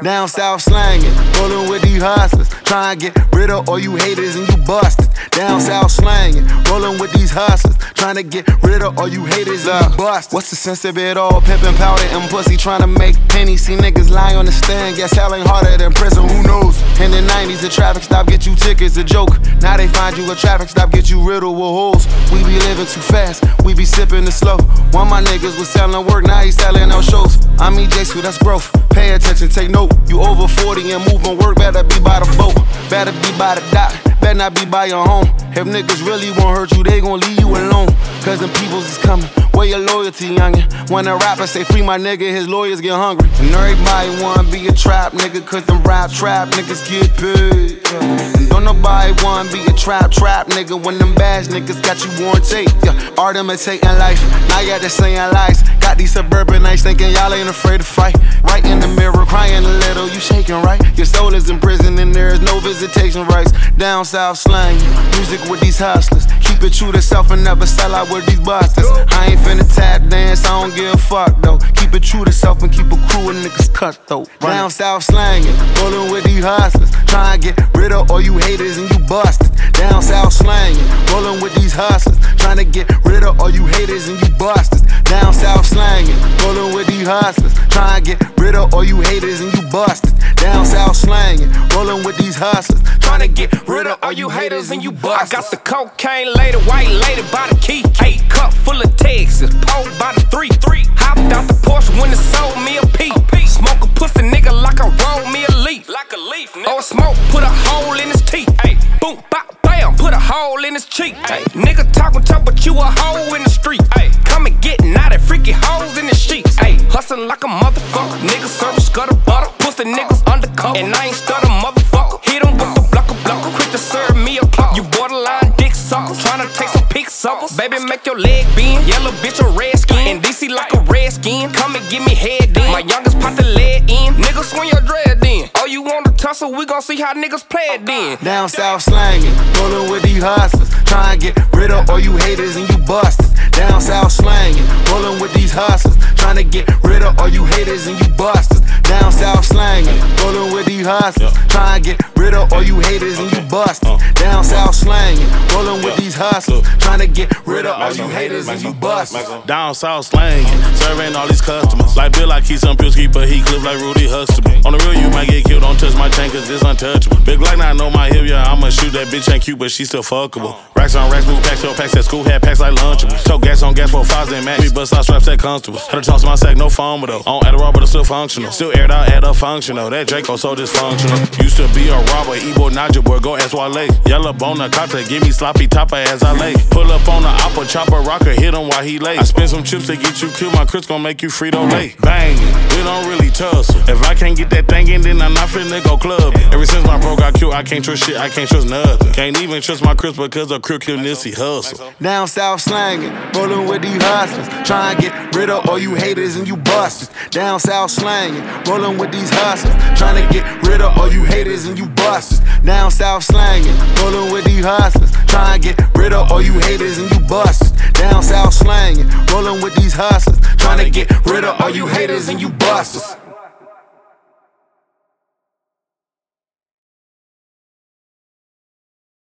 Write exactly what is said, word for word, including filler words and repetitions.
Down south slanging, rolling with these hustlers. Trying to get rid of all you haters and you busters. Down south slanging, rolling with these hustlers. Trying to get rid of all you haters and you busters. What's the sense of it all? Pimpin' powder and pussy, trying to make pennies. See niggas lying on the stand, guess hell ain't harder than prison, who knows? In the nineties, the traffic stop get you tickets, a joke. Now they find you a traffic stop, get you riddled with holes. We be living too fast, we be sipping it slow. One of my niggas was selling work, now he selling out shows. I'm E J, so that's growth. Pay attention, take note. You over forty and moving work, better be by the boat. Better be by the dock, better not be by your home. If niggas really won't hurt you, they gon' leave you alone. Cause them peoples is coming, where your loyalty, youngin'? When a rapper say free my nigga, his lawyers get hungry. And everybody wanna be a trap nigga, cause them rap trap niggas get paid. And don't nobody wanna be a trap trap nigga when them bash niggas got you on tape. Yeah. Art imitating life, now y'all just saying lies. Got these suburbanites thinking y'all ain't afraid to fight. Right in the mirror, crying a little, you shaking right? Your soul is in prison and there is no visitation rights. Down south slang, music with these hustlers. Keep it true to self and never sell out with these busters. I ain't finna tap dance, I don't give a fuck though. Keep it true to self and keep a crew of niggas cut though. Down south slanging, rolling with these hustlers. Trying to get rid of all you haters and you busters. Down south slanging, rolling with these hustlers. Trying to get rid of all you haters and you busters. Down south slanging, rolling with these hustlers. Trying to get rid of all you haters and you busters. Down south slanging, rolling with these hustlers. Trying to get rid of all you haters and you busters. I got the cocaine lady, white lady by the key. Eight cup full of Texas, pulled by the three. three. Hopped out the Porsche when it sold me a P. Smoke a pussy nigga like I roll me a leaf. Like a leaf, nigga. Or smoke, put a hole in his teeth. Ay. Boom, bop, bam, put a hole in his cheek. Ay. Nigga talking tough, but you a hoe in the street. Ay. Come and get naughty, freaky hoes in the sheets. Ay. Hustling like a motherfucker. Niggas serving scuttle butter. Pussy niggas undercover. And I ain't stutter, motherfucker. Hit em with the blocker blocker. Quick to serve me a clock. You borderline dick sucker. Tryna take some pics suckers. Baby, make your leg bend. Yellow bitch or red skin. In D C like a red skin. Come and give me head then. My youngest pop the lead in. Niggas swing your dread then. Oh, you want to tussle? We gon' see how niggas play it then. Down south slanging, rolling with these hustlers. Trying to get rid of all you haters and you busters. Down south slanging, rolling with these hustlers. Trying to get rid of all you haters and you busters. Down south slanging, rolling with these hustlers. Trying to get rid of all you haters and you busters. Down south slanging, rolling with these hustlers. Trying to get rid of all you haters and you busters. Down south slanging, serving all these customers. Like Bill, I keep some pills, keep a heat clip like Rudy Huxtable. On the real, you might get killed, don't touch my chain cause it's untouchable. Big Glock, now I know my hip, yeah, I'ma shoot that bitch, ain't cute, but she still fuckable. Racks on racks, move packs, so packs at school, had packs like Lunchables. Tote gas on gas for fives and max. We bust out straps at constables. Had to toss my sack, no foam though. On Adderall, but it's still functional. Still aired out at a functional. That Draco so dysfunctional. Used to be a robber, Ebo Naja boy, go ask Wale. Yellow bone, a cotta, give me sloppy topper as I lay. Pull up on the oppa, chopper, rocker, hit him while he lay. I spend some chips to get you killed, my Chris gon' make you Frito Lay. Bangin', we don't really tussle. If I can't get that thing in, then I'm not finna go club. Ever since my bro got killed, I can't trust shit, I can't trust nothing. Can't even trust my Chris because of Crip Kill Nissy hustle. Down south slanging, rolling with these hustlers. Trying to get rid of all you haters and you busters. Down south slanging, rolling with these hustlers. Trying to get rid of all you haters and you busters. Down south slanging, rolling with these hustlers. Trying to get rid of all you haters and you busters. Down south slanging, rolling with these hustlers. Trying to get rid of all you haters and you busters.